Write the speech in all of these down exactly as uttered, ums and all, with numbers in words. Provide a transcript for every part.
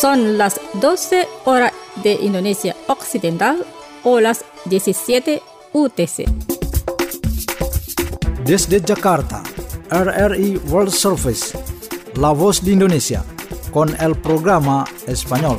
Son las doce horas de Indonesia Occidental o las diecisiete U T C. Desde Jakarta, R R I World Service, La Voz de Indonesia, con el programa español.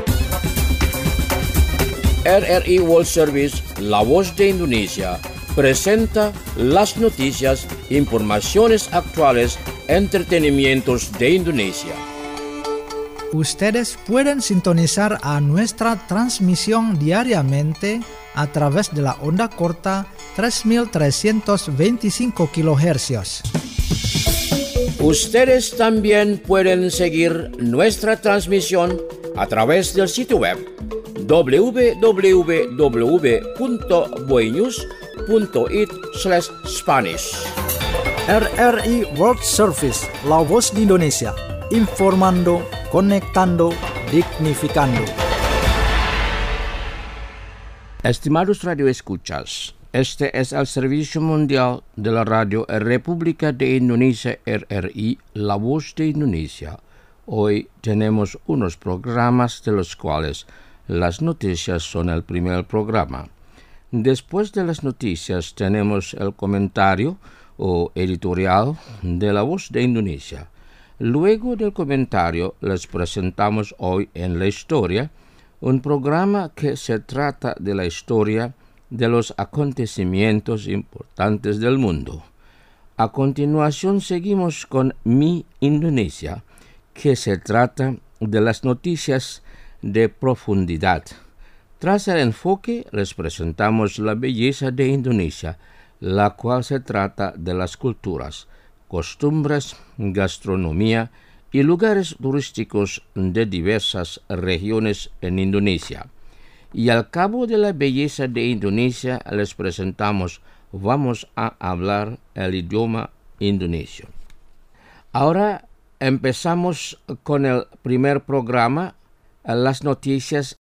R R I World Service, La Voz de Indonesia, presenta las noticias, informaciones actuales, entretenimientos de Indonesia. Ustedes pueden sintonizar a nuestra transmisión diariamente a través de la onda corta tres mil trescientos veinticinco kilohercios. Ustedes también pueden seguir nuestra transmisión a través del sitio web doble u doble u doble u punto boynews punto it slash Spanish. R R I World Service, La Voz de Indonesia, informando, conectando, dignificando. Estimados radioescuchas, este es el Servicio Mundial de la Radio República de Indonesia, R R I, La Voz de Indonesia. Hoy tenemos unos programas de los cuales las noticias son el primer programa. Después de las noticias tenemos el comentario o editorial de La Voz de Indonesia. Luego del comentario les presentamos hoy en la historia un programa que se trata de la historia de los acontecimientos importantes del mundo. A continuación seguimos con Mi Indonesia, que se trata de las noticias de profundidad. Tras el enfoque les presentamos la belleza de Indonesia, la cual se trata de las culturas, costumbres, gastronomía y lugares turísticos de diversas regiones en Indonesia. Y al cabo de la belleza de Indonesia les presentamos Vamos a hablar el idioma indonesio. Ahora empezamos con el primer programa, las noticias.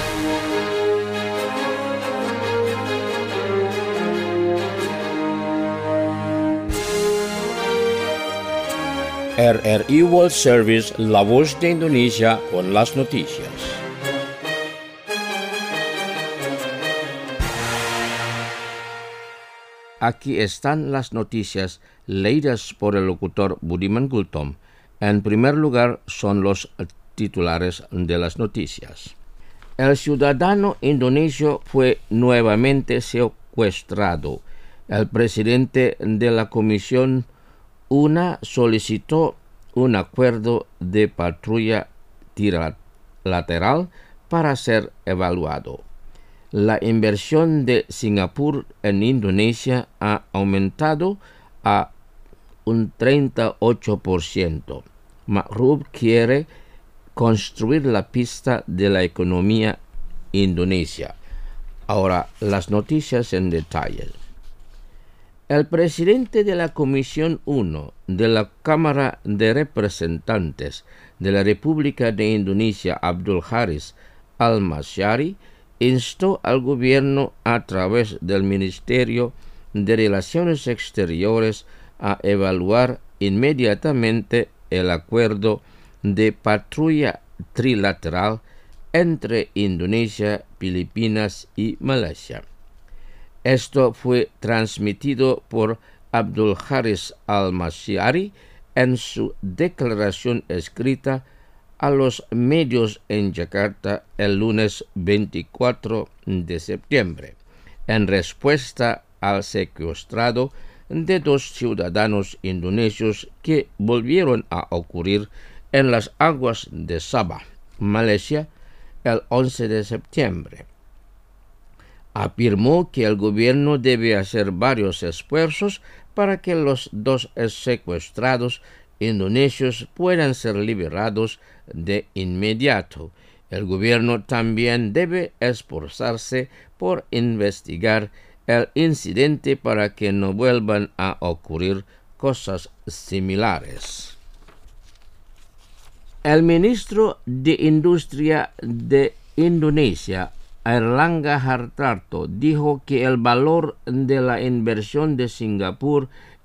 R R I World Service, La Voz de Indonesia, con las noticias. Aquí están las noticias leídas por el locutor Budiman Gultom. En primer lugar son los titulares de las noticias. El ciudadano indonesio fue nuevamente secuestrado. El presidente de la Comisión U N A solicitó un acuerdo de patrulla trilateral para ser evaluado. La inversión de Singapur en Indonesia ha aumentado a un treinta y ocho por ciento. Ma'ruf quiere construir la pista de la economía indonesia. Ahora las noticias en detalle. El presidente de la Comisión uno de la Cámara de Representantes de la República de Indonesia, Abdul Haris Al-Masyari, instó al gobierno a través del Ministerio de Relaciones Exteriores a evaluar inmediatamente el acuerdo de patrulla trilateral entre Indonesia, Filipinas y Malasia. Esto fue transmitido por Abdul Haris Al-Masyari en su declaración escrita a los medios en Yakarta el lunes veinticuatro de septiembre, en respuesta al secuestrado de dos ciudadanos indonesios que volvieron a ocurrir en las aguas de Sabah, Malasia, el once de septiembre. Afirmó que el gobierno debe hacer varios esfuerzos para que los dos secuestrados indonesios puedan ser liberados de inmediato. El gobierno también debe esforzarse por investigar el incidente para que no vuelvan a ocurrir cosas similares. El ministro de Industria de Indonesia, Airlangga Hartarto, dijo que el valor de la inversión de Singapur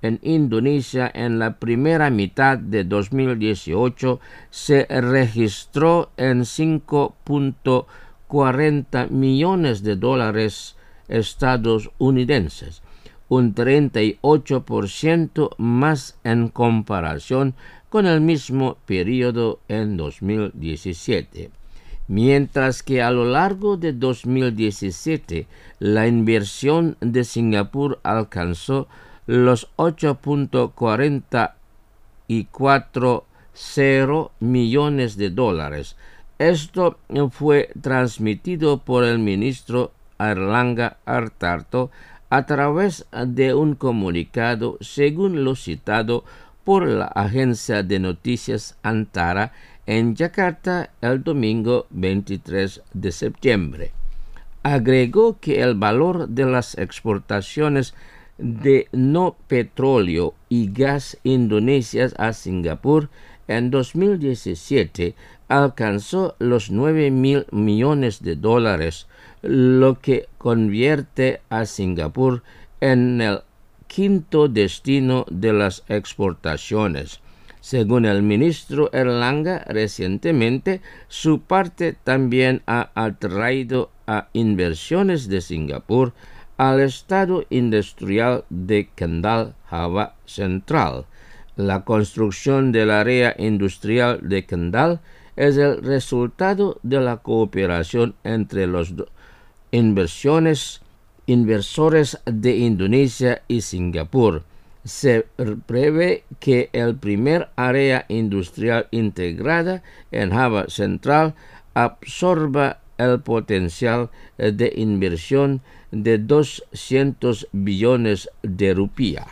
en Indonesia en la primera mitad de dos mil dieciocho se registró en cinco punto cuarenta millones de dólares estadounidenses, un treinta y ocho por ciento más en comparación con el mismo periodo en dos mil diecisiete. Mientras que a lo largo de dos mil diecisiete la inversión de Singapur alcanzó los ocho punto cuarenta y cuatro millones de dólares. Esto fue transmitido por el ministro Airlangga Hartarto a través de un comunicado, según lo citado por la agencia de noticias Antara en Yakarta el domingo veintitrés de septiembre. Agregó que el valor de las exportaciones de no petróleo y gas indonesias a Singapur en dos mil diecisiete alcanzó los nueve mil millones de dólares, lo que convierte a Singapur en el quinto destino de las exportaciones. Según el ministro Airlangga, recientemente su parte también ha atraído a inversiones de Singapur al estado industrial de Kendal, Java Central. La construcción del área industrial de Kendal es el resultado de la cooperación entre los inversiones, inversores de Indonesia y Singapur. Se prevé que el primer área industrial integrada en Java Central absorba el potencial de inversión de doscientos billones de rupias.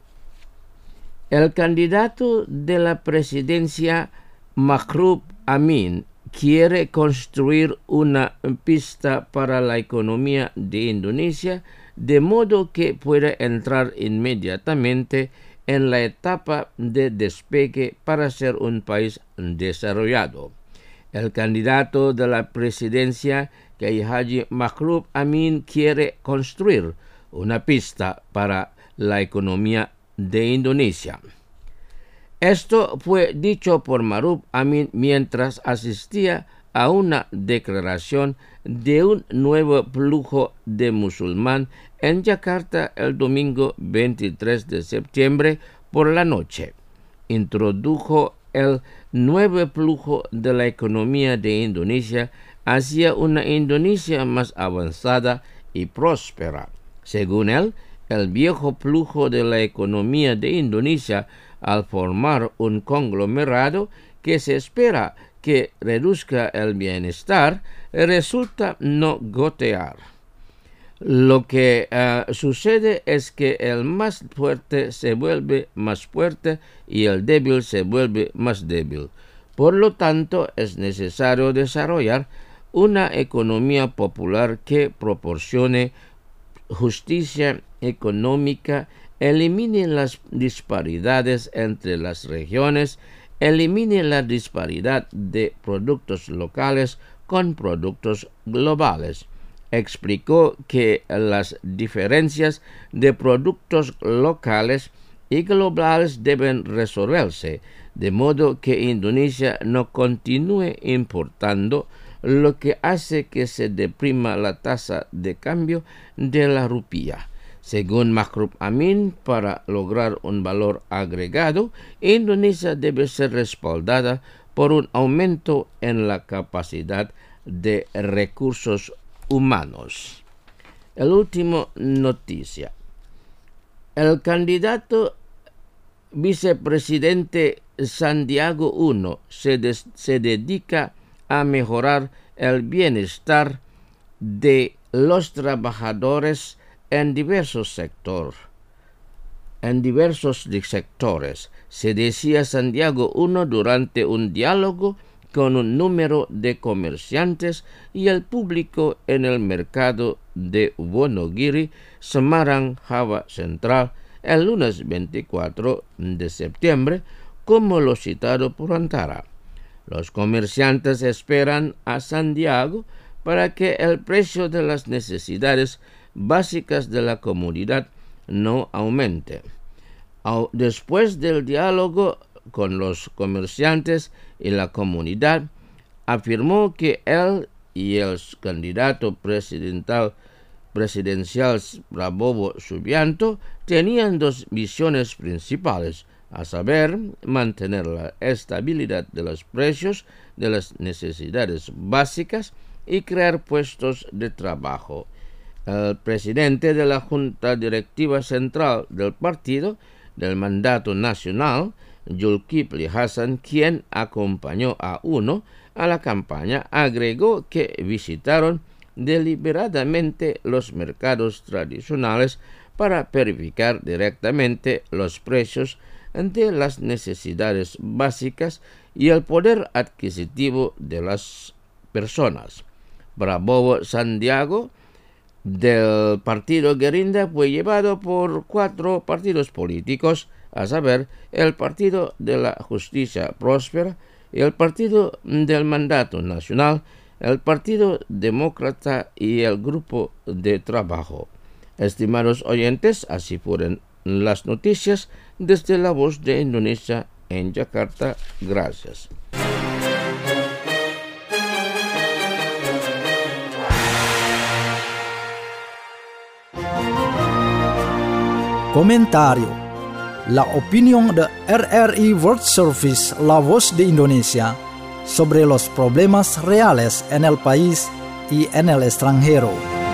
El candidato de la presidencia, Ma'ruf Amin, quiere construir una pista para la economía de Indonesia de modo que pueda entrar inmediatamente en la etapa de despegue para ser un país desarrollado. El candidato de la presidencia, Kiai Haji Ma'ruf Amin, quiere construir una pista para la economía de Indonesia. Esto fue dicho por Ma'ruf Amin mientras asistía a una declaración de un nuevo flujo de musulmán en Yakarta el domingo veintitrés de septiembre por la noche. Introdujo el nuevo flujo de la economía de Indonesia hacia una Indonesia más avanzada y próspera. Según él, el viejo flujo de la economía de Indonesia, al formar un conglomerado que se espera que reduzca el bienestar, resulta no gotear. Lo que uh, sucede es que el más fuerte se vuelve más fuerte y el débil se vuelve más débil. Por lo tanto, es necesario desarrollar una economía popular que proporcione justicia económica, elimine las disparidades entre las regiones, elimine la disparidad de productos locales con productos globales. Explicó que las diferencias de productos locales y globales deben resolverse, de modo que Indonesia no continúe importando, lo que hace que se deprima la tasa de cambio de la rupia. Según Ma'ruf Amin, para lograr un valor agregado, Indonesia debe ser respaldada por un aumento en la capacidad de recursos humanos. El último noticia. El candidato vicepresidente Sandiaga Uno se, des, se dedica a mejorar el bienestar de los trabajadores en diversos sectores. En diversos sectores, se decía Sandiaga Uno durante un diálogo con un número de comerciantes y el público en el mercado de Wonogiri, Semarang, Java Central, el lunes veinticuatro de septiembre, como lo citado por Antara. Los comerciantes esperan a Sandiaga para que el precio de las necesidades básicas de la comunidad no aumente. Después del diálogo con los comerciantes y la comunidad, afirmó que él y el candidato presidencial, presidencial Prabowo Subianto tenían dos visiones principales, a saber, mantener la estabilidad de los precios de las necesidades básicas y crear puestos de trabajo. El presidente de la Junta Directiva Central del partido del mandato nacional, Zulkifli Hasan, quien acompañó a UNO a la campaña, agregó que visitaron deliberadamente los mercados tradicionales para verificar directamente los precios de las necesidades básicas y el poder adquisitivo de las personas. Prabowo Sandiago del partido Gerinda fue llevado por cuatro partidos políticos, a saber, el Partido de la Justicia Próspera, el Partido del Mandato Nacional, el Partido Demócrata y el Grupo de Trabajo. Estimados oyentes, así fueron las noticias desde La Voz de Indonesia en Yakarta. Gracias. Comentario. La opinión de R R I World Service La Voz de Indonesia sobre los problemas reales en el país y en el extranjero.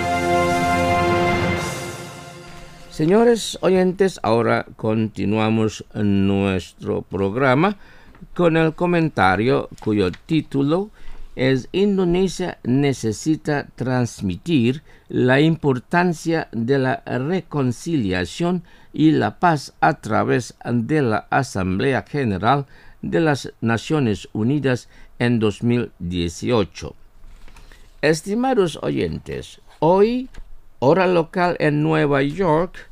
Señores oyentes, ahora continuamos nuestro programa con el comentario cuyo título es Indonesia necesita transmitir la importancia de la reconciliación y la paz a través de la Asamblea General de las Naciones Unidas en dos mil dieciocho. Estimados oyentes, hoy, hora local en Nueva York,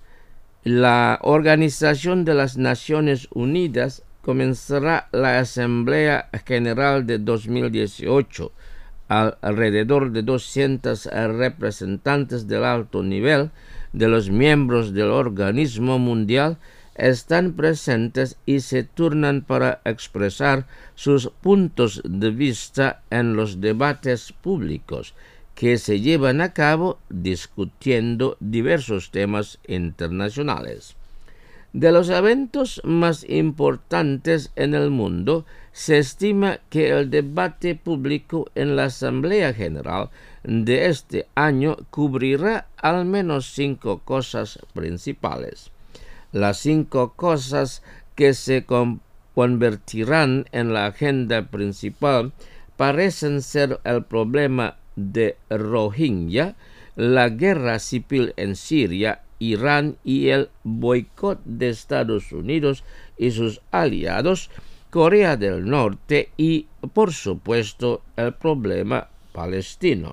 la Organización de las Naciones Unidas comenzará la Asamblea General de dos mil dieciocho. Alrededor de doscientos representantes del alto nivel de los miembros del organismo mundial están presentes y se turnan para expresar sus puntos de vista en los debates públicos que se llevan a cabo discutiendo diversos temas internacionales. De los eventos más importantes en el mundo, se estima que el debate público en la Asamblea General de este año cubrirá al menos cinco cosas principales. Las cinco cosas que se convertirán en la agenda principal parecen ser el problema de Rohingya, la guerra civil en Siria, Irán y el boicot de Estados Unidos y sus aliados, Corea del Norte y, por supuesto, el problema palestino.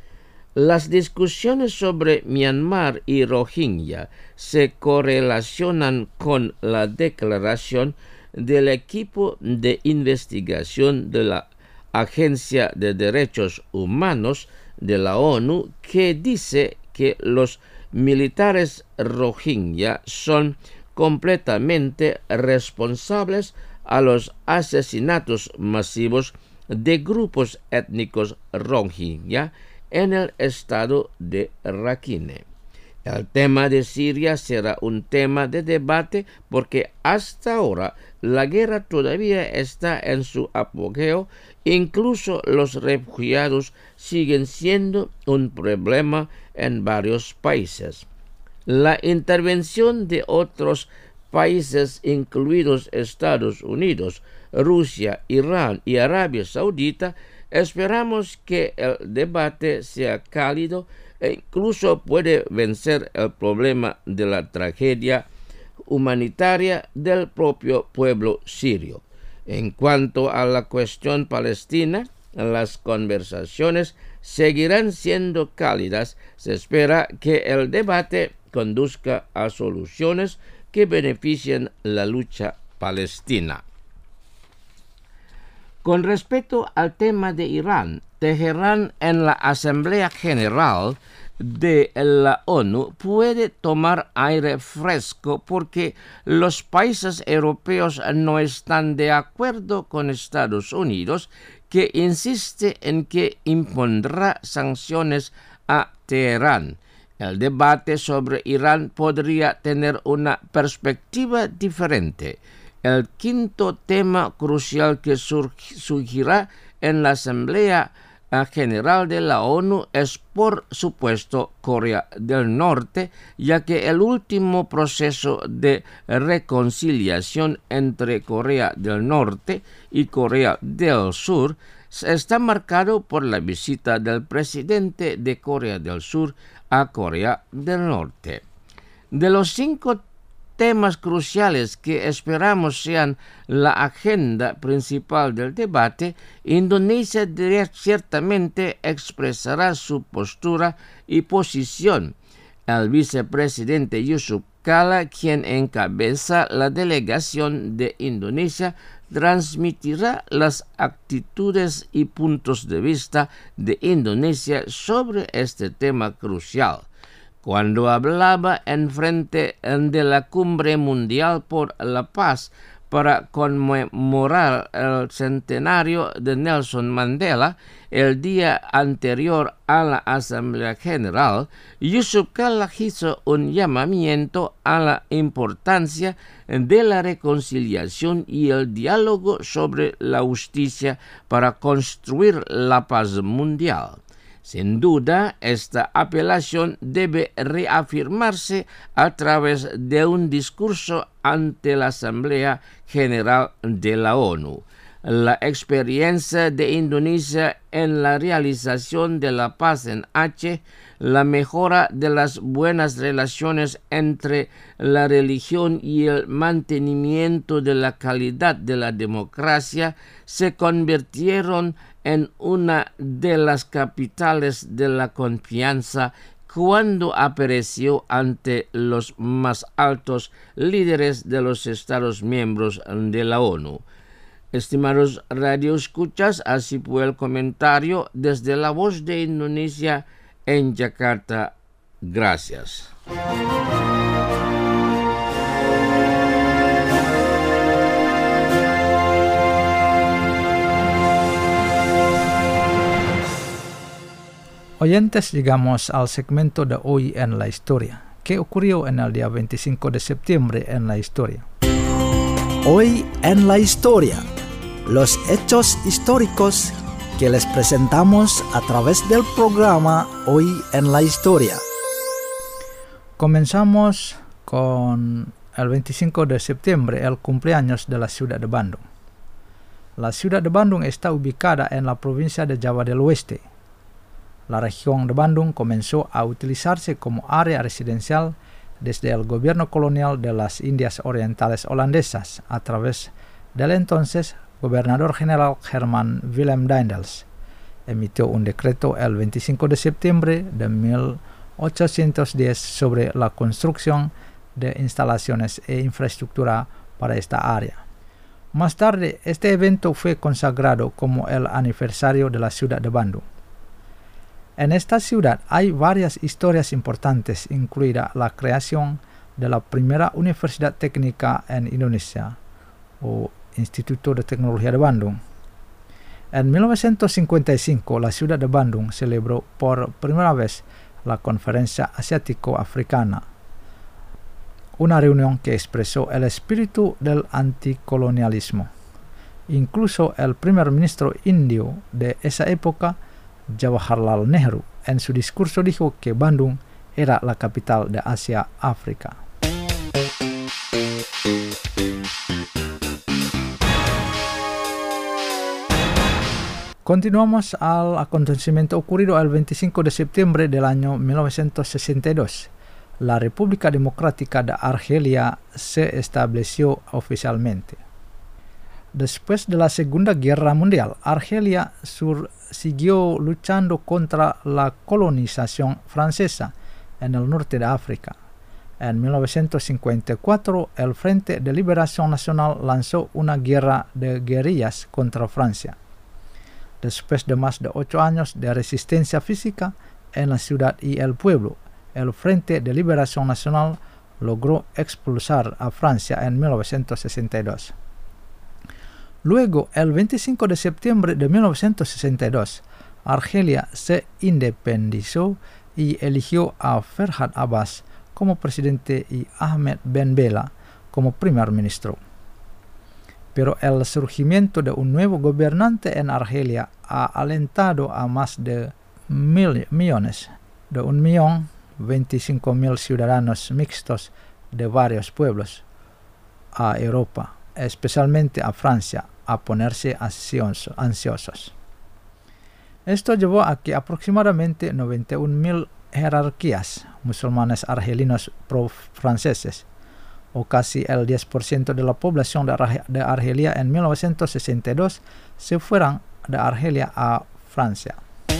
Las discusiones sobre Myanmar y Rohingya se correlacionan con la declaración del equipo de investigación de la Agencia de Derechos Humanos de la ONU, que dice que los militares Rohingya son completamente responsables a los asesinatos masivos de grupos étnicos Rohingya en el estado de Rakhine. El tema de Siria será un tema de debate porque hasta ahora la guerra todavía está en su apogeo. Incluso los refugiados siguen siendo un problema en varios países. La intervención de otros países, incluidos Estados Unidos, Rusia, Irán y Arabia Saudita, esperamos que el debate sea cálido e incluso puede vencer el problema de la tragedia humanitaria del propio pueblo sirio. En cuanto a la cuestión palestina, las conversaciones seguirán siendo cálidas. Se espera que el debate conduzca a soluciones que beneficien la lucha palestina. Con respecto al tema de Irán, Teherán en la Asamblea General de la ONU puede tomar aire fresco porque los países europeos no están de acuerdo con Estados Unidos, que insiste en que impondrá sanciones a Teherán. El debate sobre Irán podría tener una perspectiva diferente. El quinto tema crucial que surgirá en la Asamblea General de la ONU es, por supuesto, Corea del Norte, ya que el último proceso de reconciliación entre Corea del Norte y Corea del Sur está marcado por la visita del presidente de Corea del Sur a Corea del Norte. De los cinco temas cruciales que esperamos sean la agenda principal del debate, Indonesia ciertamente expresará su postura y posición. El vicepresidente Yusuf Kala, quien encabeza la delegación de Indonesia, transmitirá las actitudes y puntos de vista de Indonesia sobre este tema crucial. Cuando hablaba en frente de la Cumbre Mundial por la Paz para conmemorar el centenario de Nelson Mandela, el día anterior a la Asamblea General, Yusuf Kala hizo un llamamiento a la importancia de la reconciliación y el diálogo sobre la justicia para construir la paz mundial. Sin duda, esta apelación debe reafirmarse a través de un discurso ante la Asamblea General de la ONU. La experiencia de Indonesia en la realización de la paz en Aceh, la mejora de las buenas relaciones entre la religión y el mantenimiento de la calidad de la democracia se convirtieron en una de las capitales de la confianza cuando apareció ante los más altos líderes de los Estados miembros de la ONU. Estimados radioescuchas, así fue el comentario desde La Voz de Indonesia en Jakarta. Gracias. Oyentes, llegamos al segmento de hoy en la historia. ¿Qué ocurrió en el día veinticinco de septiembre en la historia? Hoy en la historia, los hechos históricos que les presentamos a través del programa Hoy en la historia. Comenzamos con el veinticinco de septiembre, el cumpleaños de la ciudad de Bandung. La ciudad de Bandung está ubicada en la provincia de Java del Oeste. La región de Bandung comenzó a utilizarse como área residencial desde el gobierno colonial de las Indias Orientales holandesas a través del entonces gobernador general Herman Willem Daendels. Emitió un decreto el veinticinco de septiembre de mil ochocientos diez sobre la construcción de instalaciones e infraestructura para esta área. Más tarde, este evento fue consagrado como el aniversario de la ciudad de Bandung. En esta ciudad hay varias historias importantes, incluida la creación de la primera universidad técnica en Indonesia, o Instituto de Tecnología de Bandung. En mil novecientos cincuenta y cinco, la ciudad de Bandung celebró por primera vez la Conferencia Asiático-Africana, una reunión que expresó el espíritu del anticolonialismo. Incluso el primer ministro indio de esa época, Jawaharlal Nehru, en su discurso dijo que Bandung era la capital de Asia-África. Continuamos al acontecimiento ocurrido el veinticinco de septiembre del año mil novecientos sesenta y dos. La República Democrática de Argelia se estableció oficialmente. Después de la Segunda Guerra Mundial, Argelia Sur siguió luchando contra la colonización francesa en el norte de África. En mil novecientos cincuenta y cuatro, el Frente de Liberación Nacional lanzó una guerra de guerrillas contra Francia. Después de más de ocho años de resistencia física, en la ciudad y el pueblo, el Frente de Liberación Nacional logró expulsar a Francia en mil novecientos sesenta y dos. Luego, el veinticinco de septiembre de mil novecientos sesenta y dos, Argelia se independizó y eligió a Ferhat Abbas como presidente y Ahmed Ben Bella como primer ministro. Pero el surgimiento de un nuevo gobernante en Argelia ha alentado a más de mil millones, de un millón veinticinco mil ciudadanos mixtos de varios pueblos a Europa, especialmente a Francia, a ponerse ansiosos. Esto llevó a que aproximadamente noventa y un mil jerarquías musulmanes argelinos pro-franceses, o casi el diez por ciento de la población de, Arge- de Argelia en mil novecientos sesenta y dos, se fueran de Argelia a Francia.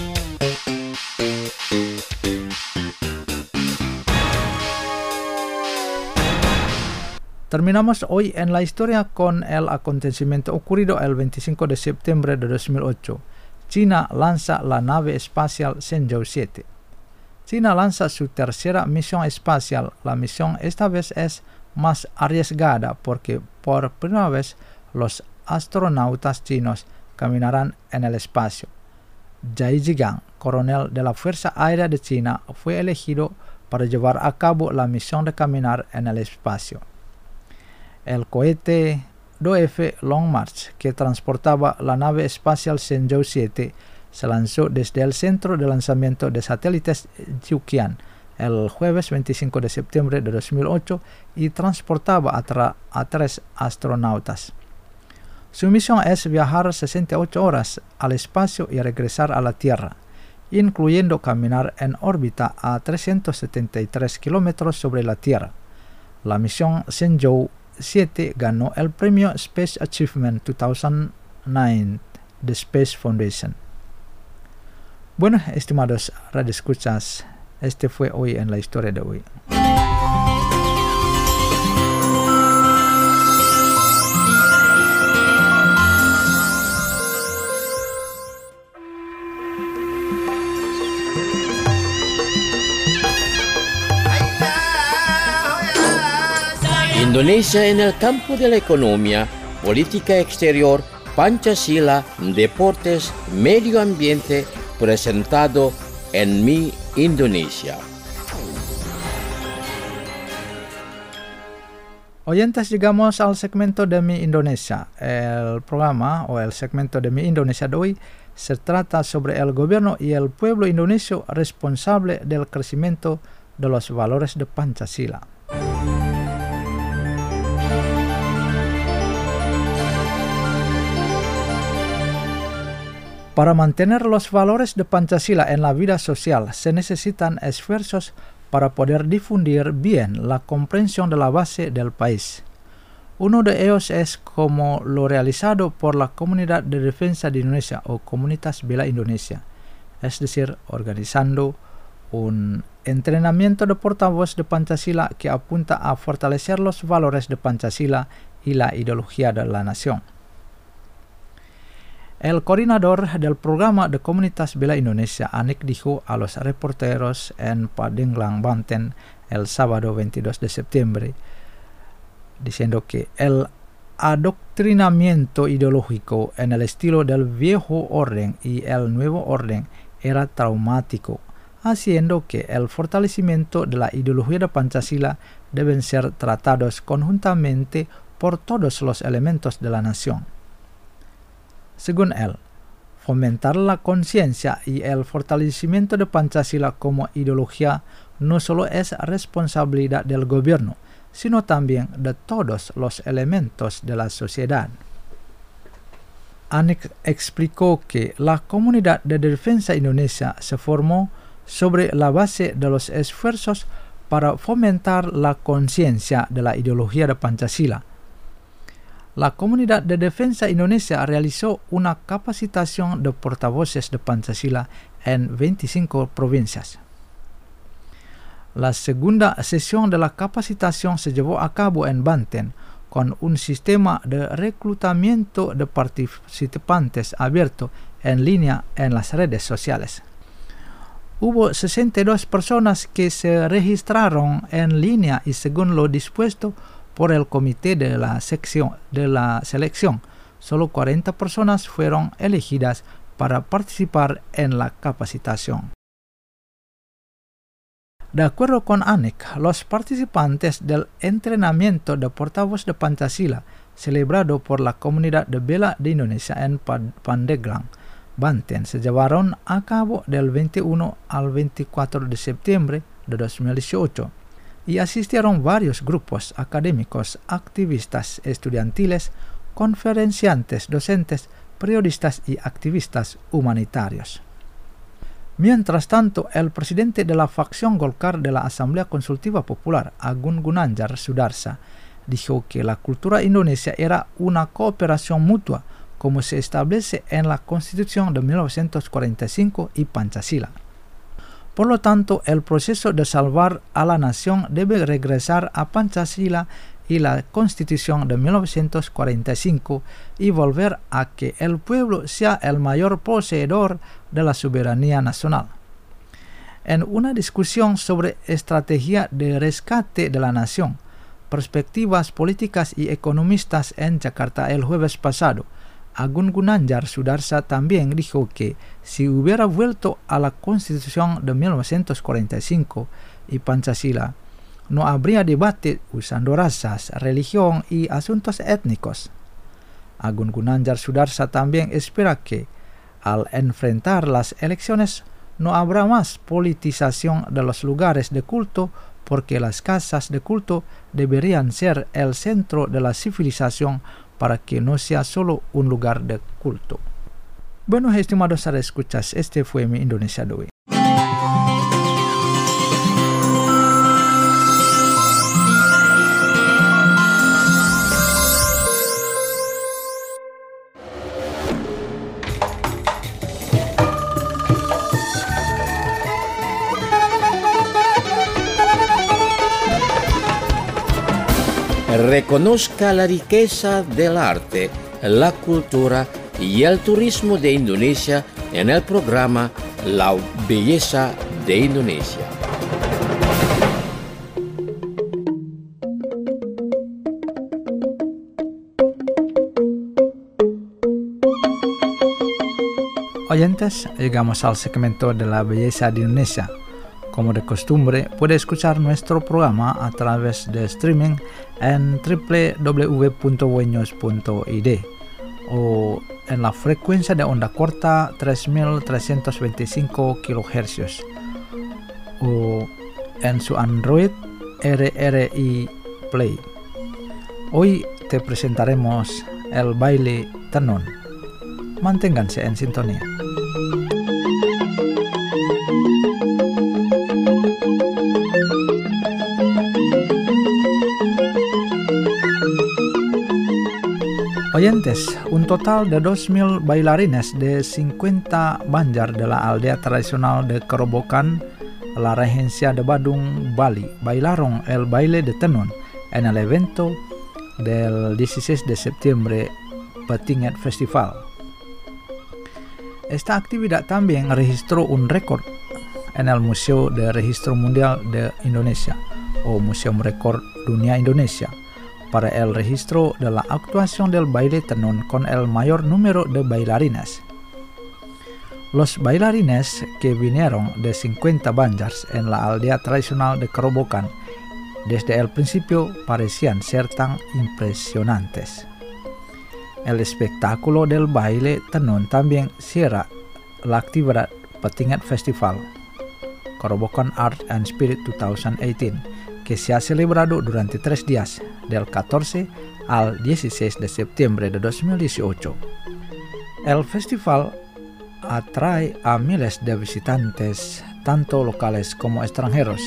Terminamos hoy en la historia con el acontecimiento ocurrido el veinticinco de septiembre de dos mil ocho. China lanza la nave espacial Shenzhou siete. China lanza su tercera misión espacial. La misión esta vez es más arriesgada porque por primera vez los astronautas chinos caminarán en el espacio. Zhai Zhigang, coronel de la Fuerza Aérea de China, fue elegido para llevar a cabo la misión de caminar en el espacio. El cohete dos F Long March, que transportaba la nave espacial Shenzhou siete, se lanzó desde el centro de lanzamiento de satélites Jiuquan el jueves veinticinco de septiembre de dos mil ocho y transportaba a, tra- a tres astronautas. Su misión es viajar sesenta y ocho horas al espacio y regresar a la Tierra, incluyendo caminar en órbita a trescientos setenta y tres kilómetros sobre la Tierra. La misión Shenzhou siete ganó el premio Space Achievement dos mil nueve de Space Foundation. Bueno, estimados radioescuchas, este fue hoy en la historia de hoy. Indonesia en el campo de la economía, política exterior, Pancasila, deportes, medio ambiente, presentado en Mi Indonesia. Oyentes, llegamos al segmento de Mi Indonesia. El programa o el segmento de Mi Indonesia de hoy se trata sobre el gobierno y el pueblo indonesio responsable del crecimiento de los valores de Pancasila. Para mantener los valores de Pancasila en la vida social se necesitan esfuerzos para poder difundir bien la comprensión de la base del país. Uno de ellos es como lo realizado por la Comunidad de Defensa de Indonesia o Komunitas Bela Indonesia, es decir, organizando un entrenamiento de portavoz de Pancasila que apunta a fortalecer los valores de Pancasila y la ideología de la nación. El coordinador del programa de Komunitas Bela Indonesia, Anik, dijo a los reporteros en Padinglang, Banten, el sábado veintidós de septiembre, diciendo que el adoctrinamiento ideológico en el estilo del viejo orden y el nuevo orden era traumático, haciendo que el fortalecimiento de la ideología de Pancasila deben ser tratados conjuntamente por todos los elementos de la nación. Según él, fomentar la conciencia y el fortalecimiento de Pancasila como ideología no solo es responsabilidad del gobierno, sino también de todos los elementos de la sociedad. Anik explicó que la Comunidad de Defensa Indonesia se formó sobre la base de los esfuerzos para fomentar la conciencia de la ideología de Pancasila. La Comunidad de Defensa Indonesia realizó una capacitación de portavoces de Pancasila en veinticinco provincias. La segunda sesión de la capacitación se llevó a cabo en Banten con un sistema de reclutamiento de participantes abierto en línea en las redes sociales. hubo sesenta y dos personas que se registraron en línea y según lo dispuesto por el comité de la, sección, de la selección, solo cuarenta personas fueron elegidas para participar en la capacitación. De acuerdo con A N E C, los participantes del entrenamiento de portavoz de Pancasila celebrado por la comunidad de Bela de Indonesia en Pandeglang, Banten, se llevaron a cabo del veintiuno al veinticuatro de septiembre de dos mil dieciocho y asistieron varios grupos académicos, activistas estudiantiles, conferenciantes, docentes, periodistas y activistas humanitarios. Mientras tanto, el presidente de la facción Golkar de la Asamblea Consultiva Popular, Agun Gunanjar Sudarsa, dijo que la cultura indonesia era una cooperación mutua, como se establece en la Constitución de mil novecientos cuarenta y cinco y Pancasila. Por lo tanto, el proceso de salvar a la nación debe regresar a Pancasila y la Constitución de mil novecientos cuarenta y cinco y volver a que el pueblo sea el mayor poseedor de la soberanía nacional. En una discusión sobre estrategia de rescate de la nación, perspectivas políticas y economistas en Jakarta el jueves pasado, Agun Gunanjar Sudarsa también dijo que si hubiera vuelto a la Constitución de mil novecientos cuarenta y cinco y Pancasila, no habría debate usando razas, religión y asuntos étnicos. Agun Gunanjar Sudarsa también espera que, al enfrentar las elecciones, no habrá más politización de los lugares de culto, porque las casas de culto deberían ser el centro de la civilización para que no sea solo un lugar de culto. Bueno, estimados escuchas, este fue mi Indonesia de hoy. Reconozca la riqueza del arte, la cultura y el turismo de Indonesia en el programa La Belleza de Indonesia. Oyentes, llegamos al segmento de la belleza de Indonesia. Como de costumbre, puede escuchar nuestro programa a través de streaming en doble u doble u doble u punto buenos punto i d o en la frecuencia de onda corta tres mil trescientos veinticinco kilohercios o en su Android R R I Play. Hoy te presentaremos el baile tenun. Manténganse en sintonía. Oyentes, un total de dos mil bailarines de cincuenta banjar de la aldea tradicional de Kerobokan, la regencia de Badung, Bali, bailaron el baile de tenun en el evento del dieciséis de septiembre Petinget Festival. Esta actividad también registró un récord en el Museo de Registro Mundial de Indonesia o Museum Rekor Dunia Indonesia para el registro de la actuación del baile tenun con el mayor número de bailarines. Los bailarines que vinieron de cincuenta banjars en la aldea tradicional de Kerobokan desde el principio parecían ser tan impresionantes. El espectáculo del baile tenun también cierra la actividad Petinget Festival Kerobokan Art and Spirit dos mil dieciocho, que se ha celebrado durante tres días, del catorce al dieciséis de septiembre de dos mil dieciocho. El festival atrae a miles de visitantes, tanto locales como extranjeros.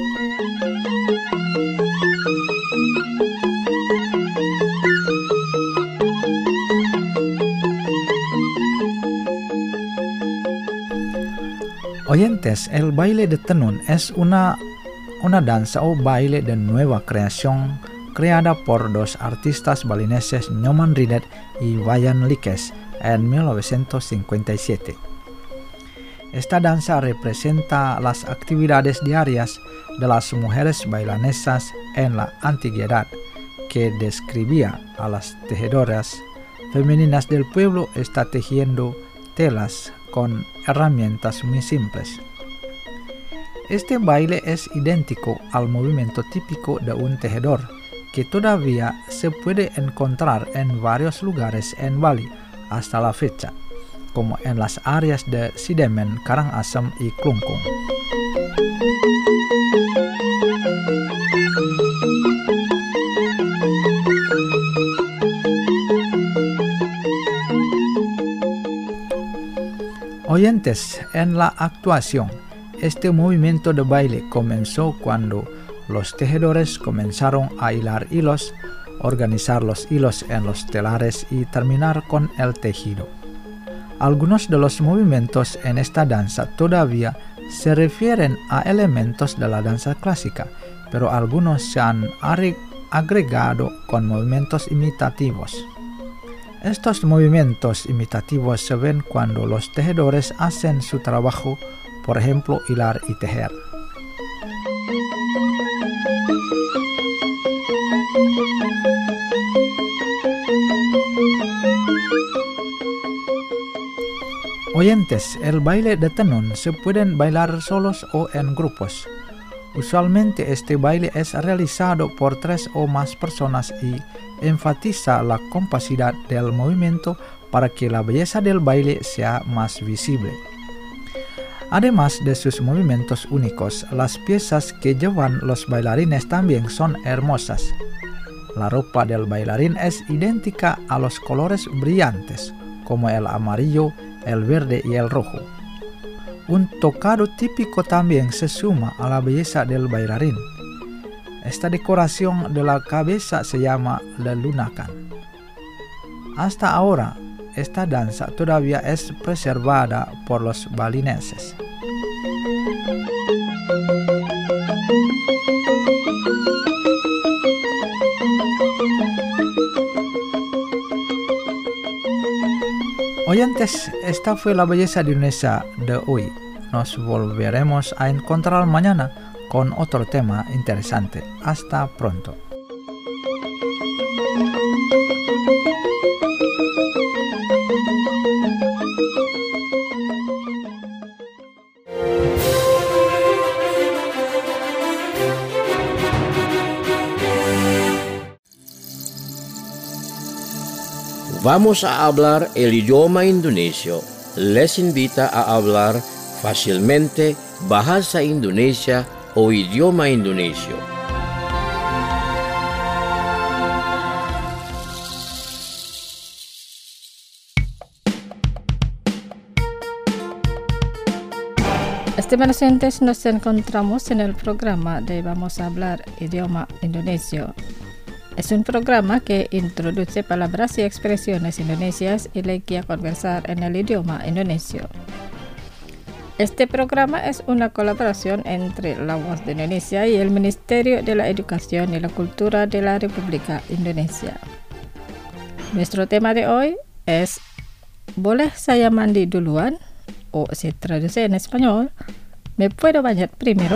Oyentes, el baile de tenun es una, una danza o baile de nueva creación creada por dos artistas balineses Nyoman Rindet y Wayan Likes en mil novecientos cincuenta y siete. Esta danza representa las actividades diarias de las mujeres bailanesas en la antigüedad, que describía a las tejedoras femeninas del pueblo está tejiendo telas con herramientas muy simples. Este baile es idéntico al movimiento típico de un tejedor, que todavía se puede encontrar en varios lugares en Bali hasta la fecha, como en las áreas de Sidemen, Karangasem y Klungkung. Oyentes, en la actuación, este movimiento de baile comenzó cuando los tejedores comenzaron a hilar hilos, organizar los hilos en los telares y terminar con el tejido. Algunos de los movimientos en esta danza todavía se refieren a elementos de la danza clásica, pero algunos se han agregado con movimientos imitativos. Estos movimientos imitativos se ven cuando los tejedores hacen su trabajo, por ejemplo, hilar y tejer. Oyentes, el baile de tenun se pueden bailar solos o en grupos. Usualmente este baile es realizado por tres o más personas y enfatiza la compacidad del movimiento para que la belleza del baile sea más visible. Además de sus movimientos únicos, las piezas que llevan los bailarines también son hermosas. La ropa del bailarín es idéntica a los colores brillantes, como el amarillo, el verde y el rojo. Un tocado típico también se suma a la belleza del bailarín. Esta decoración de la cabeza se llama lelunakan. Hasta ahora, esta danza todavía es preservada por los balinenses. Oyentes, esta fue la belleza de Indonesia de hoy. Nos volveremos a encontrar mañana con otro tema interesante. Hasta pronto. Vamos a hablar el idioma indonesio. Les invita a hablar fácilmente bahasa Indonesia o idioma indonesio. Estimados oyentes, nos encontramos en el programa de Vamos a hablar idioma indonesio. Es un programa que introduce palabras y expresiones indonesias y le guía a conversar en el idioma indonesio. Este programa es una colaboración entre La Voz de Indonesia y el Ministerio de la Educación y la Cultura de la República Indonesia. Nuestro tema de hoy es ¿boleh saya mandi duluan? O si traduce en español, ¿me puedo bañar primero?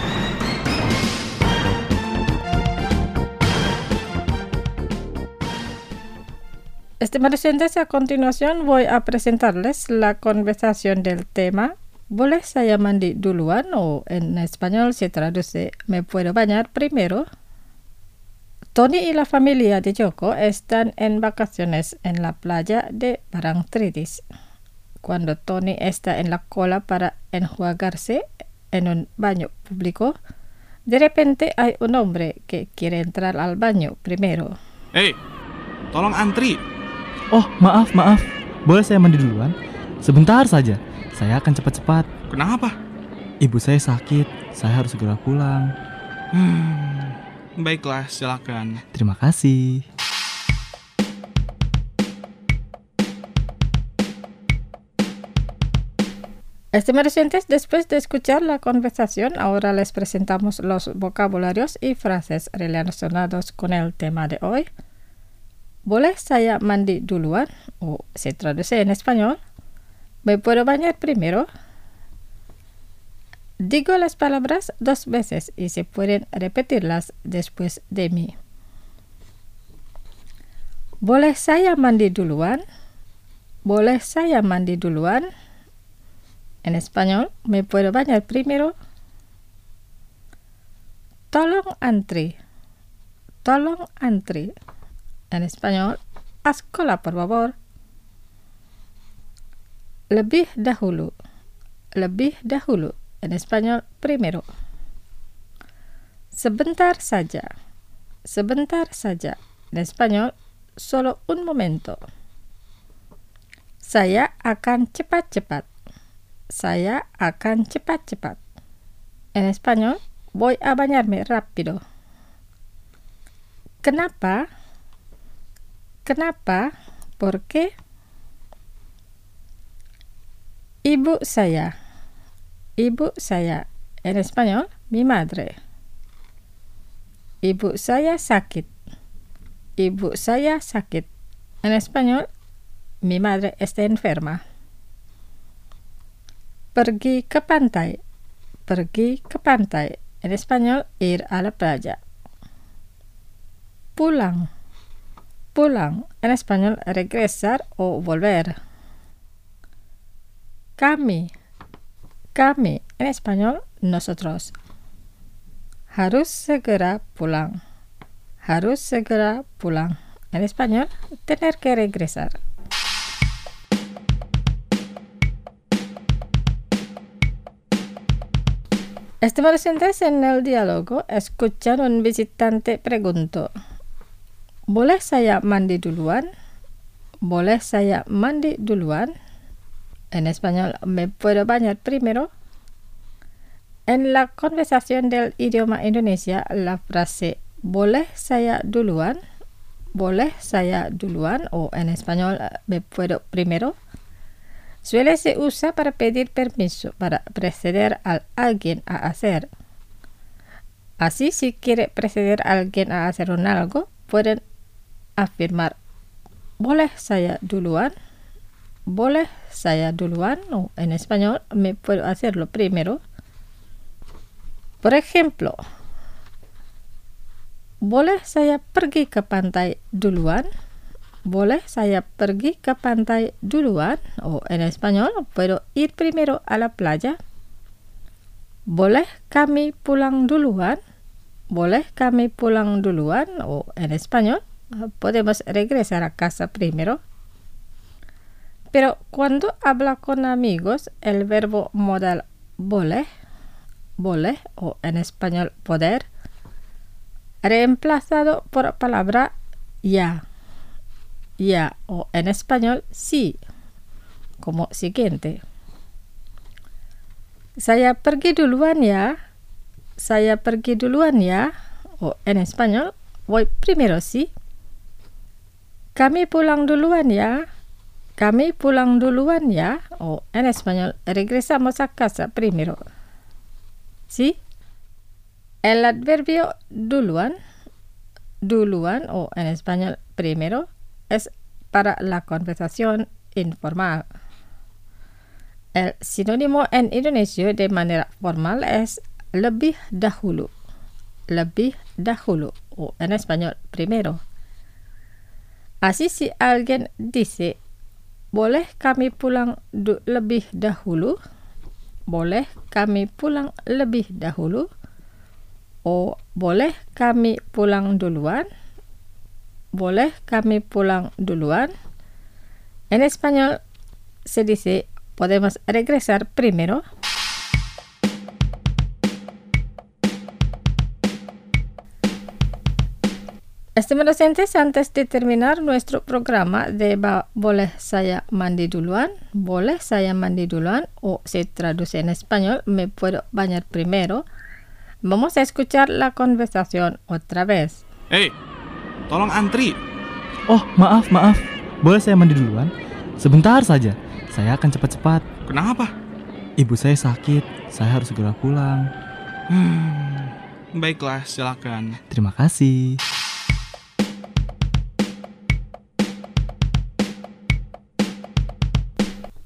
Estimados oyentes, a continuación voy a presentarles la conversación del tema ¿boleh saya mandi duluan? O en español se traduce ¿me puedo bañar primero? Tony y la familia de Joko están en vacaciones en la playa de Parangtritis. Cuando Tony está en la cola para enjuagarse en un baño público, de repente hay un hombre que quiere entrar al baño primero. Hei, tolong antri. Oh, maaf, maaf. Boleh saya mandi duluan? Sebentar saja. Saya akan cepat-cepat. Kenapa? Ibu saya sakit. Saya harus segera pulang. Hmm, baiklah, silakan. Terima kasih. Estimados oyentes, después de escuchar la conversación, ahora les presentamos los vocabularios y frases relacionados con el tema de hoy. ¿Boleh saya mandi duluan? O se traduce en español, ¿me puedo bañar primero? Digo las palabras dos veces y se pueden repetirlas después de mí. Boleh saya mandi duluan? Boleh saya mandi duluan? En español, ¿me puedo bañar primero? Tolong antri. Tolong antri. En español, haz cola por favor. Lebih dahulu. Lebih dahulu. En español, primero. Sebentar saja. Sebentar saja. En español, solo un momento. Saya akan cepat-cepat. Saya akan cepat-cepat. En español, voy a bañarme rápido. Kenapa? Kenapa? ¿Por qué? Ibu saya. Ibu saya. En español, mi madre. Ibu saya sakit. Ibu saya sakit. En español, mi madre está enferma. Pergi ke pantai. Pergi ke pantai. En español, ir a la playa. Pulang. Pulang. En español, regresar o volver. Kami. Kami. En español, nosotros. Harus segera pulang. Harus segera pulang. En español, tener que regresar. Estimados oyentes, en el diálogo, escuchan un visitante preguntó, ¿boleh saya mandi duluan? ¿Boleh saya mandi duluan? En español, ¿me puedo bañar primero? En la conversación del idioma Indonesia, la frase ¿boleh saya duluan? ¿Boleh saya duluan? O en español, ¿me puedo primero? Suele se usa para pedir permiso para preceder a alguien a hacer. Así, si quiere preceder a alguien a hacer un algo, pueden afirmar ¿boleh saya duluan? ¿Boleh saya duluan? O en español, ¿me puedo hacerlo primero? Por ejemplo, ¿boleh saya pergi ke pantai duluan? ¿Boleh saya pergi ke pantai duluan? O en español, ¿puedo ir primero a la playa? ¿Boleh kami pulang duluan? ¿Boleh kami pulang duluan? O en español, ¿podemos regresar a casa primero? Pero cuando habla con amigos, el verbo modal boleh, boleh o en español poder, reemplazado por palabra ya. Ya, o en español, sí, como siguiente. Saya pergi duluan ya. Saya pergi duluan ya. O en español, voy primero sí. Kami pulang duluan ya. Kami pulang duluan ya. O en español, regresamos a casa primero. ¿Sí? El adverbio duluan, duluan o en español primero, es para la conversación informal. El sinónimo en Indonesia de manera formal es lebih dahulu. Lebih dahulu o en español primero. Así, si alguien dice, ¿boleh kami pulang du- lebih dahulu? ¿Boleh kami pulang lebih dahulu? O ¿boleh kami pulang duluan? ¿Boleh kami pulang duluan? En español se dice, ¿podemos regresar primero? Estimados oyentes, antes de terminar nuestro programa de ba- ¿boleh saya mandi duluan? ¿Boleh saya mandi duluan? O se traduce en español, ¿me puedo bañar primero? Vamos a escuchar la conversación otra vez. Hei, tolong antri. Oh, maaf, maaf. Boleh saya mandi duluan? Sebentar saja. Saya akan cepat-cepat. Kenapa? Ibu saya sakit. Saya harus segera pulang. Hmm, baiklah, silakan. Terima kasih.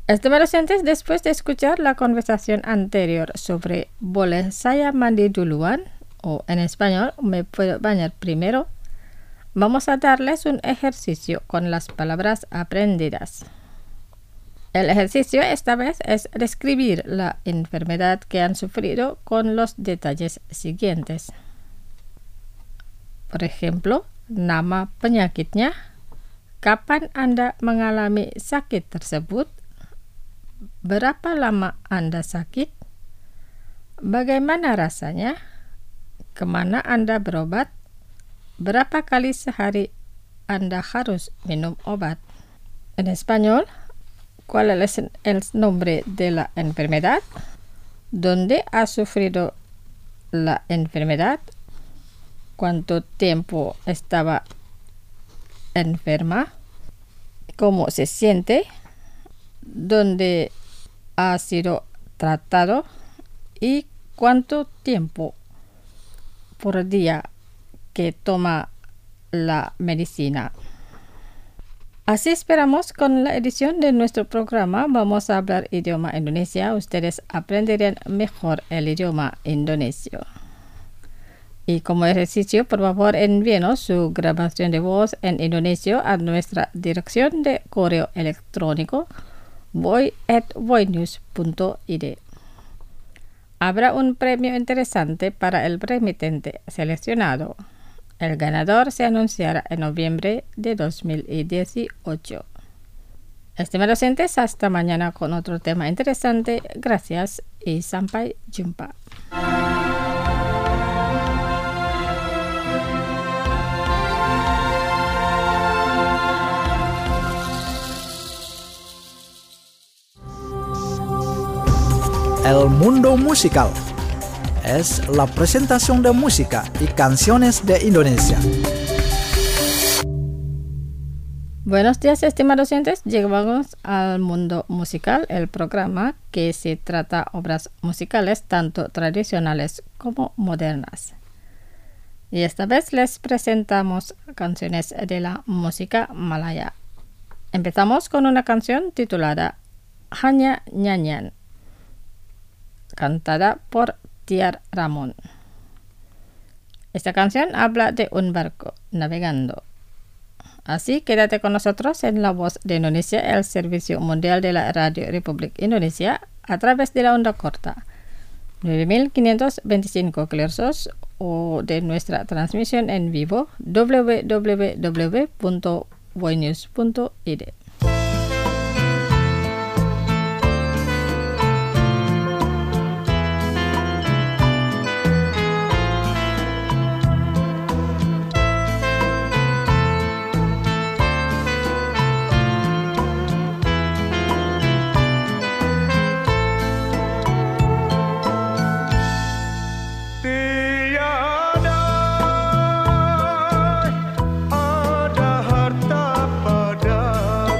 Estimados oyentes, después de escuchar la conversación anterior sobre ¿boleh saya mandi duluan? O en español, ¿me puedo bañar primero? Vamos a darles un ejercicio con las palabras aprendidas. El ejercicio esta vez es describir la enfermedad que han sufrido con los detalles siguientes. Por ejemplo, nama penyakitnya, kapan Anda mengalami sakit tersebut, berapa lama Anda sakit, bagaimana rasanya, kemana Anda berobat, berapa kali sehari Anda harus minum obat. En español, ¿cuál es el nombre de la enfermedad? ¿Dónde ha sufrido la enfermedad? ¿Cuánto tiempo estaba enferma? ¿Cómo se siente? ¿Dónde ha sido tratado? ¿Y cuánto tiempo por día que toma la medicina? Así esperamos con la edición de nuestro programa Vamos a hablar idioma Indonesia. Ustedes aprenderán mejor el idioma indonesio. Y como ejercicio, por favor, envíenos su grabación de voz en indonesio a nuestra dirección de correo electrónico voy at voinews punto i d. Habrá un premio interesante para el remitente seleccionado. El ganador se anunciará en noviembre de dos mil dieciocho. Estimados oyentes, hasta mañana con otro tema interesante. Gracias y sampai jumpa. El mundo musical es la presentación de música y canciones de Indonesia. Buenos días, estimados oyentes. Llegamos al mundo musical, el programa que se trata obras musicales tanto tradicionales como modernas. Y esta vez les presentamos canciones de la música malaya. Empezamos con una canción titulada Hanya Nyanyian, cantada por Tiar Ramon. Esta canción habla de un barco navegando. Así, quédate con nosotros en La Voz de Indonesia, el servicio mundial de la Radio Republik Indonesia, a través de la onda corta nueve mil quinientos veinticinco kilohertz o de nuestra transmisión en vivo w w w punto voinews punto i d. Ada harta pada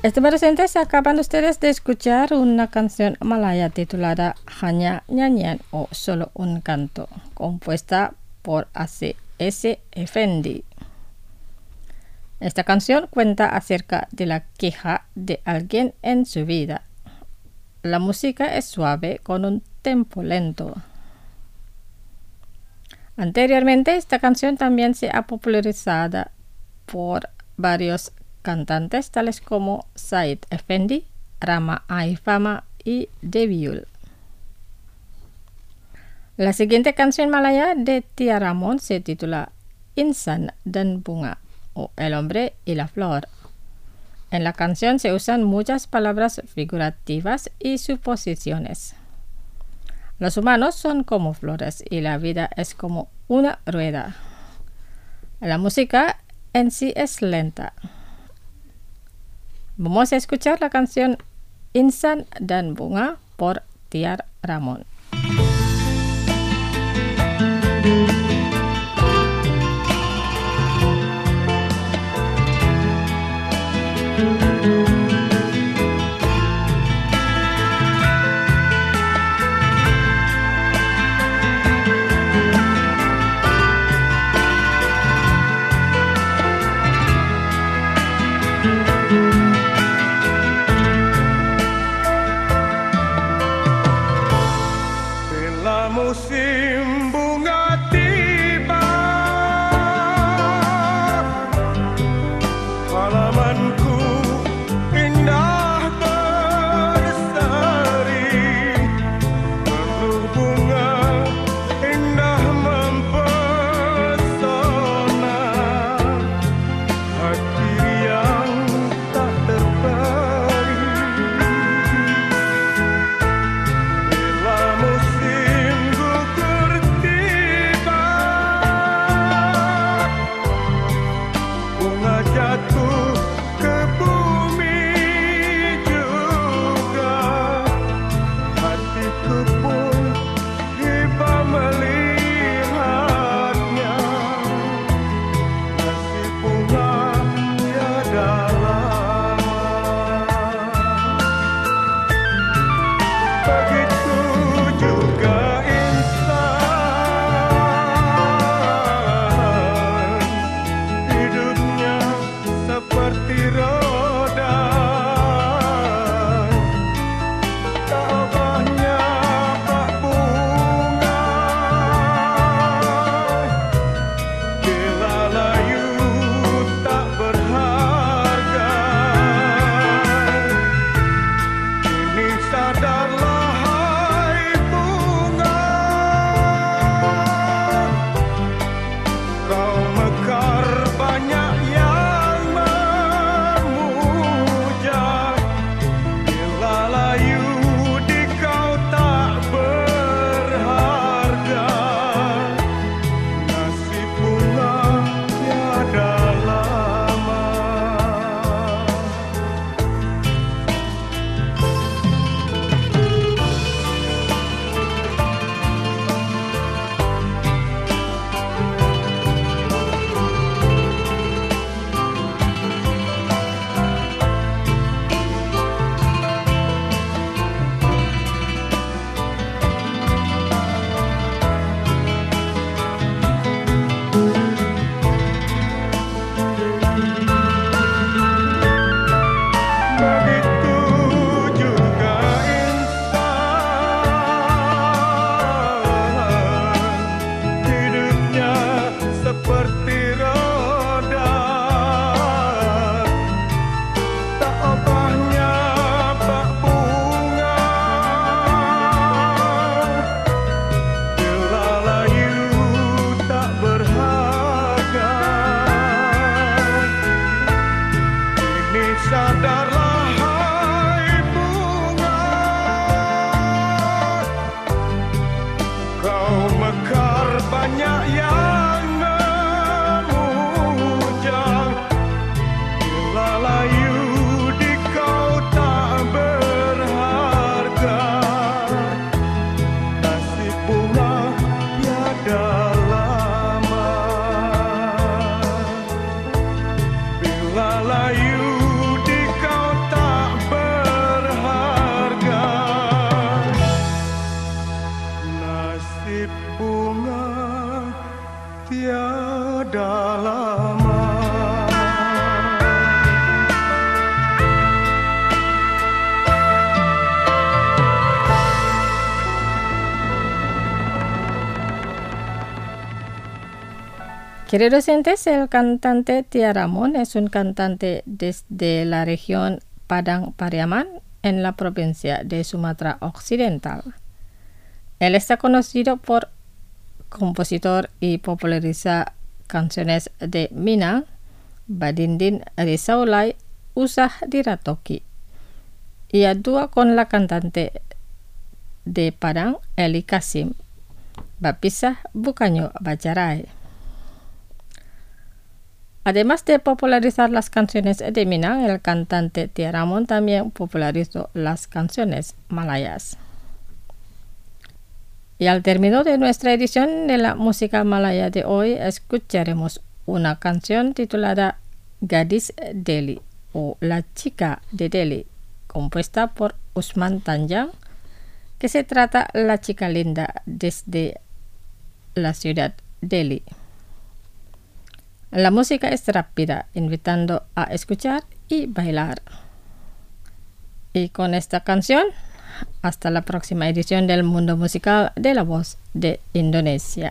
Estimados oyentes, acaban ustedes de escuchar una canción malaya titulada Hanya Nyanyian o Solo un Canto, compuesta por A C S Effendi. Esta canción cuenta acerca de la queja de alguien en su vida. La música es suave con un tempo lento. Anteriormente, esta canción también se ha popularizado por varios cantantes tales como Said Effendi, Rama Aifama y Deviul. La siguiente canción malaya de Tia Ramon se titula Insan dan Bunga o El hombre y la flor. En la canción se usan muchas palabras figurativas y suposiciones. Los humanos son como flores y la vida es como una rueda. La música en sí es lenta. Vamos a escuchar la canción Insan dan Bunga por Tia Ramon. Musim bunga tiba, halamanku indah berseri, penuh bunga indah mempesona, hati yang tak terperi. Bila musim jatuh ke bumi juga, hatiku pun tiba melihatnya. Nasib bunga tiada lama, begitu juga seperti roda, tak banyak bak bunga. Bila layu tak berharga, kini sadarlah hai bunga, kau mekar banyak yang sadarlah hai bunga, kau mekar banyak yang memuja. Bila layu di kau tak berharga, nasib bunga tiada lama. Bila layu di kau tak tiada lama. Queridos oyentes, el cantante Tia Ramón es un cantante desde la región Padang Pariaman en la provincia de Sumatra Occidental. Él está conocido por compositor y populariza canciones de Minang, Badindin Risaulai, Usah Diratoki, y actúa con la cantante de Padang, Eli Kasim, Bapisah Bukanyo Bajarai. Además de popularizar las canciones de Minang, el cantante Tia Ramón también popularizó las canciones malayas. Y al término de nuestra edición de la música malaya de hoy, escucharemos una canción titulada Gadis Delhi o La Chica de Delhi, compuesta por Usman Tanjang, que se trata la chica linda desde la ciudad Delhi. La música es rápida, invitando a escuchar y bailar. Y con esta canción, hasta la próxima edición del Mundo Musical de La Voz de Indonesia.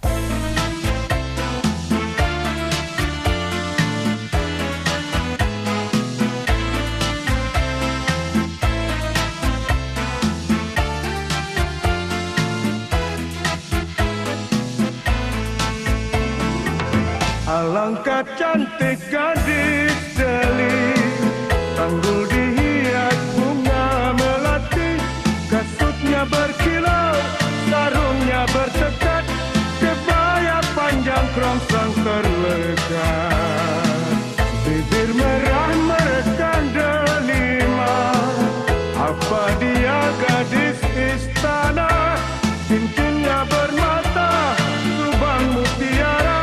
Alangkah cantik gadis Delhi, tanggul dihias bunga melati, kasutnya berkilau, sarungnya bertekat, kebaya panjang kerongsang terlekat, bibir merah merekam delima, apa dia gadis istana, cincinnya bermata, lubang mutiara,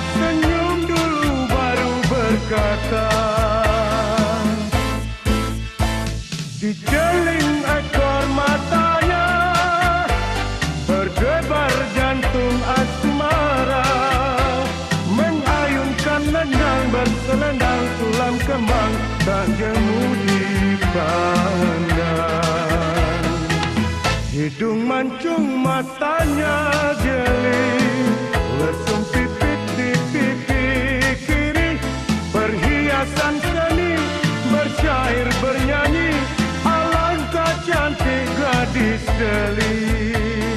kata dijeling ekor matanya, berdebar jantung asmara, mengayunkan lengang berselendang, tulang kembang tak jemu dipandang, hidung mancung matanya jeli, lesung pipit di pipi kiri, perhiasan seni bersyair bernyanyi, alangkah cantik gadis Delhi.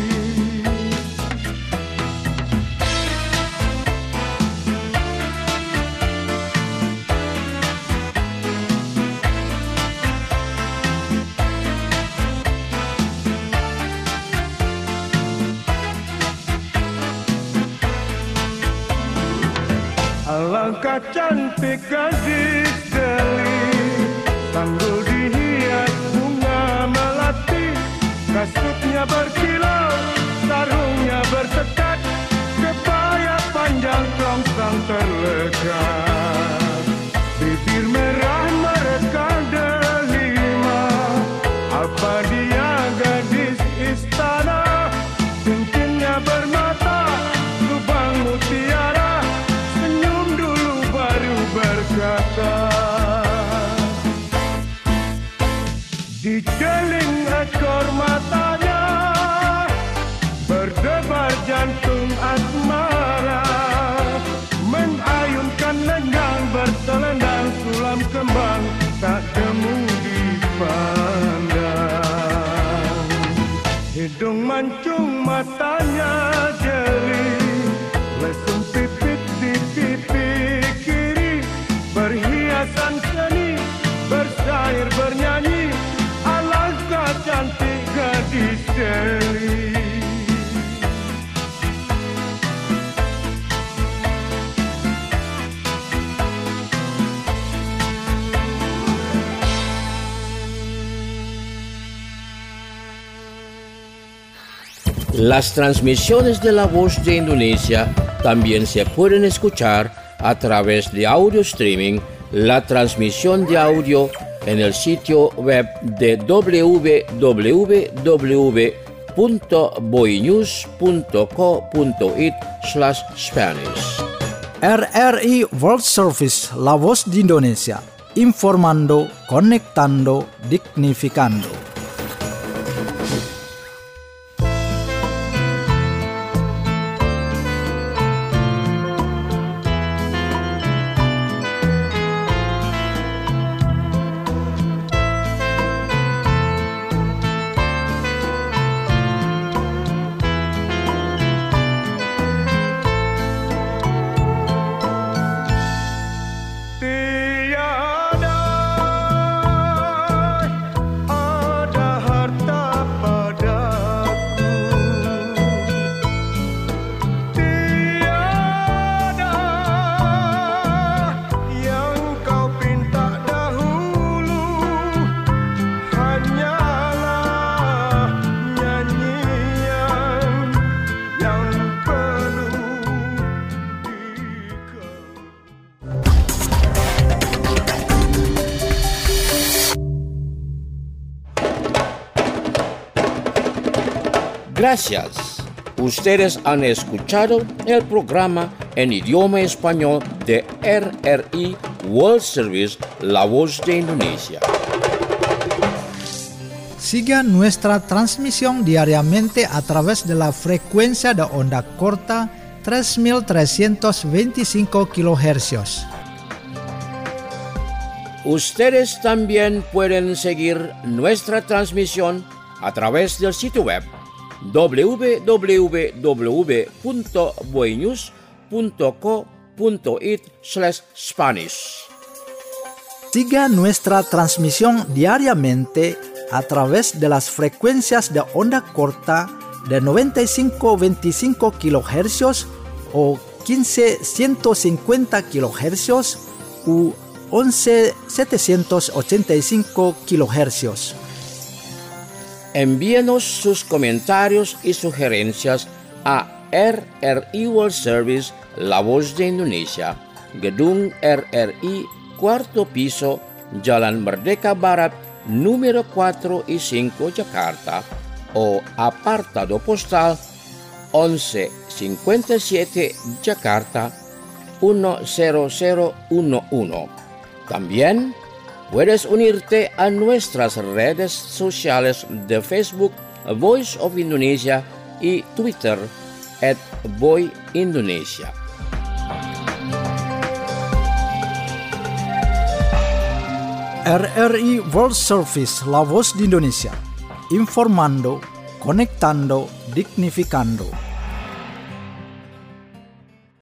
Alangkah cantik gadis Delhi, tanggul dihias bunga melati, kasutnya berkilau, sarungnya bertekat, kebaya panjang kerongsang terlekat, bibir merah merekam delima, apa dia gadis istana, cincinnya bermata, lubang mutiara, berkata dijeling ekor matanya, berdebar jantung asmara, mengayunkan lengang berselendang, sulam kembang tak jemu dipandang, hidung mancung matanya jeli, lesung pipit di pipi kiri, perhiasan seni bersyair bernyanyi, alangkah cantik gadis Delhi. Las transmisiones de La Voz de Indonesia también se pueden escuchar a través de audio streaming, la transmisión de audio en el sitio web de doble u doble u doble u www.boynews.co.it slash Spanish. R R I World Service, la voz di Indonesia, informando, conectando, dignificando. Gracias. Ustedes han escuchado el programa en idioma español de R R I World Service, la voz de Indonesia. Siga nuestra transmisión diariamente a través de la frecuencia de onda corta tres mil trescientos veinticinco kilohercios. Ustedes también pueden seguir nuestra transmisión a través del sitio web w w w punto boynews punto co punto it slash Spanish. Siga nuestra transmisión diariamente a través de las frecuencias de onda corta de noventa y cinco veinticinco kilohercios o quince ciento cincuenta kilohercios u once setecientos ochenta y cinco kilohercios. Envíenos sus comentarios y sugerencias a R R I World Service, la voz de Indonesia, Gedung R R I, cuarto piso, Jalan Merdeka Barat, número cuatro y cinco, Jakarta, o apartado postal once cincuenta y siete, Jakarta, uno cero cero uno uno. También puedes unirte a nuestras redes sociales de Facebook, Voice of Indonesia, y Twitter, at Boy Indonesia. R R I World Service, la voz de Indonesia, informando, conectando, dignificando.